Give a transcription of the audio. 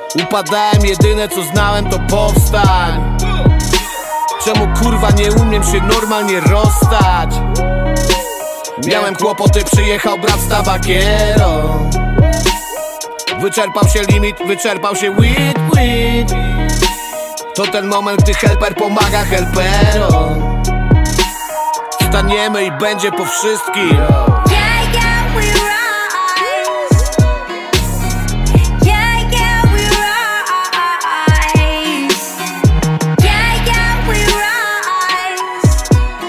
Upadałem, jedyne co znałem to powstań. Czemu kurwa nie umiem się normalnie rozstać? Miałem kłopoty, przyjechał brat z tabakierą. Wyczerpał się limit, wyczerpał się weed. To ten moment, gdy helper pomaga helperom. Wstaniemy i będzie po wszystkim. Yeah, we